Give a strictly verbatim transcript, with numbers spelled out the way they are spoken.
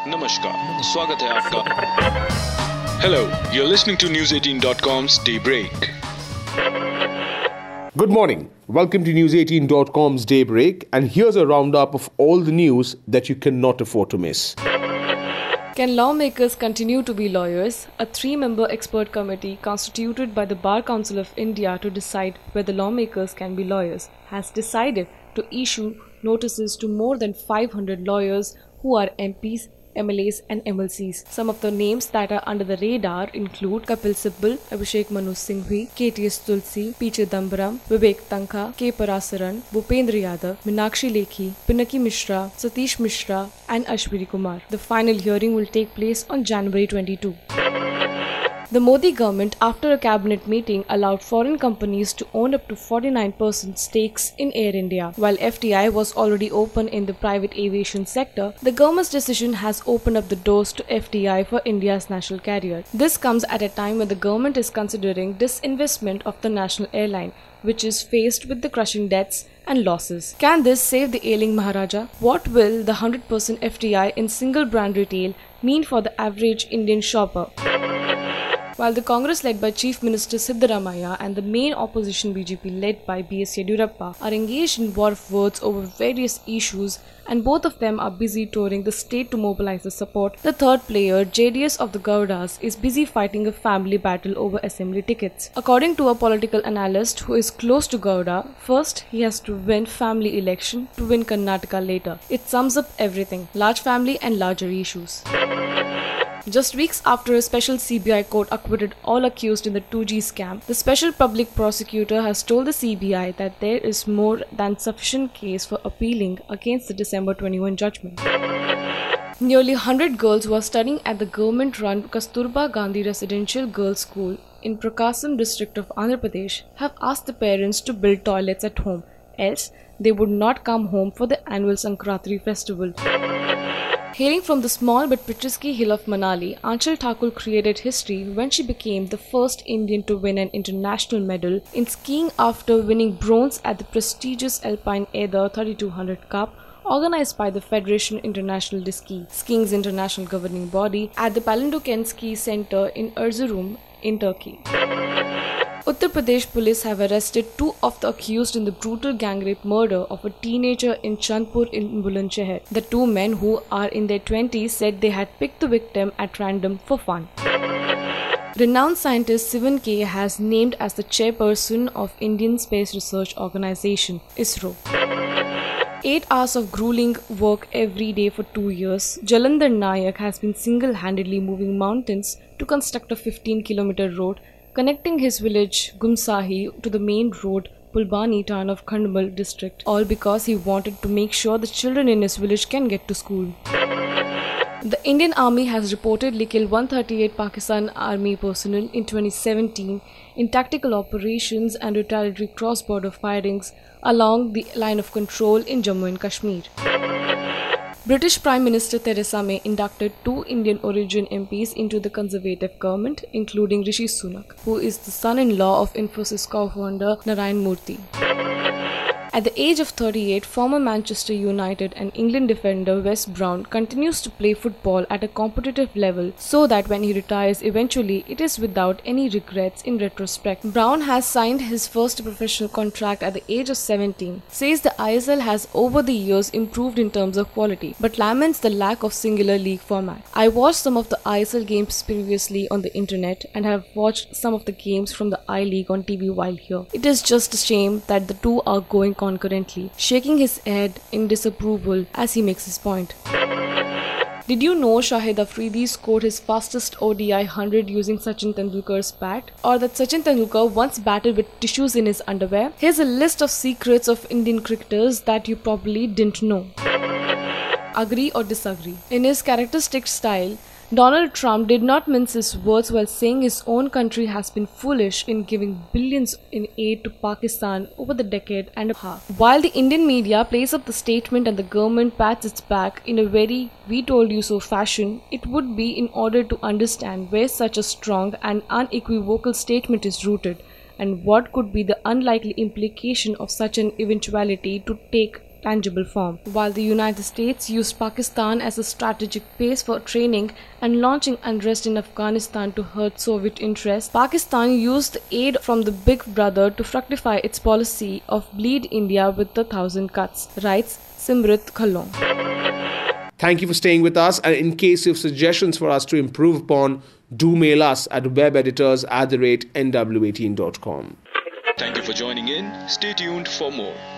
नमस्कार, स्वागत है आपका. Hello, you're listening to News eighteen dot com's Daybreak. Good morning. Welcome to News eighteen dot com's Daybreak, and here's a roundup of all the news that you cannot afford to miss. Can lawmakers continue to be lawyers? A three-member expert committee constituted by the Bar Council of India to decide whether lawmakers can be lawyers has decided to issue notices to more than five hundred lawyers who are M Ps, M L As and M L Cs. Some of the names that are under the radar include Kapil Sibal, Abhishek Manu Singhvi, K T S Tulsi, P Chidambaram, Vivek Tankha, K Parasaran, Bhupendra Yadav, Meenakshi Lekhi, Pinaki Mishra, Satish Mishra and Ashwini Kumar. The final hearing will take place on January twenty-second. The Modi government, after a cabinet meeting, allowed foreign companies to own up to forty-nine percent stakes in Air India. While F D I was already open in the private aviation sector, the government's decision has opened up the doors to F D I for India's national carrier. This comes at a time when the government is considering disinvestment of the national airline, which is faced with the crushing debts and losses. Can this save the ailing Maharaja? What will the one hundred percent F D I in single brand retail mean for the average Indian shopper? While the Congress led by Chief Minister Siddaramaiah and the main opposition B J P led by B S Yediyurappa are engaged in war of words over various issues, and both of them are busy touring the state to mobilize the support, the third player, J D S of the Gowdas, is busy fighting a family battle over assembly tickets. According to a political analyst who is close to Gowda, first he has to win family election to win Karnataka later. It sums up everything: large family and larger issues. Just weeks after a special C B I court acquitted all accused in the two G scam, the special public prosecutor has told the C B I that there is more than sufficient case for appealing against the December twenty-first judgment. Nearly one hundred girls who are studying at the government-run Kasturba Gandhi Residential Girls' School in Prakasam district of Andhra Pradesh have asked the parents to build toilets at home, else they would not come home for the annual Sankranti festival. Hailing from the small but picturesque hill of Manali, Aanchal Thakur created history when she became the first Indian to win an international medal in skiing after winning bronze at the prestigious Alpine Ether thirty-two hundred Cup organized by the Federation International de Ski, skiing's international governing body, at the Palandöken Ski Center in Erzurum in Turkey. Uttar Pradesh police have arrested two of the accused in the brutal gang rape murder of a teenager in Chandpur in Bulandshahr. The two men, who are in their twenties, said they had picked the victim at random for fun. Renowned scientist Sivan K has named as the chairperson of Indian Space Research Organisation, ISRO. Eight hours of grueling work every day for two years, Jalandhar Nayak has been single-handedly moving mountains to construct a fifteen kilometer road connecting his village Gumsahi to the main road Pulbani town of Khandmal district, all because he wanted to make sure the children in his village can get to school. The Indian Army has reportedly killed one hundred thirty-eight Pakistan Army personnel in twenty seventeen in tactical operations and retaliatory cross-border firings along the line of control in Jammu and Kashmir. British Prime Minister Theresa May inducted two Indian origin M Ps into the Conservative government, including Rishi Sunak, who is the son-in-law of Infosys co-founder Narayan Murthy. At the age of thirty-eight, former Manchester United and England defender Wes Brown continues to play football at a competitive level so that when he retires eventually, it is without any regrets in retrospect. Brown has signed his first professional contract at the age of seventeen, says the I S L has over the years improved in terms of quality, but laments the lack of singular league format. I watched some of the I S L games previously on the internet and have watched some of the games from the I-League on T V while here. It is just a shame that the two are going concurrently, shaking his head in disapproval as he makes his point. Did you know Shahid Afridi scored his fastest O D I one hundred using Sachin Tendulkar's bat? Or that Sachin Tendulkar once batted with tissues in his underwear? Here's a list of secrets of Indian cricketers that you probably didn't know. Agree or disagree? In his characteristic style, Donald Trump did not mince his words while saying his own country has been foolish in giving billions in aid to Pakistan over the decade and a half. While the Indian media plays up the statement and the government pats its back in a very "we told you so" fashion, it would be in order to understand where such a strong and unequivocal statement is rooted and what could be the unlikely implication of such an eventuality to take tangible form. While the United States used Pakistan as a strategic base for training and launching unrest in Afghanistan to hurt Soviet interests, Pakistan used the aid from the Big Brother to fructify its policy of bleed India with the thousand cuts, writes Simrit Khalon. Thank you for staying with us, and in case you have suggestions for us to improve upon, do mail us at webeditors at the rate n w eighteen dot com. Thank you for joining in. Stay tuned for more.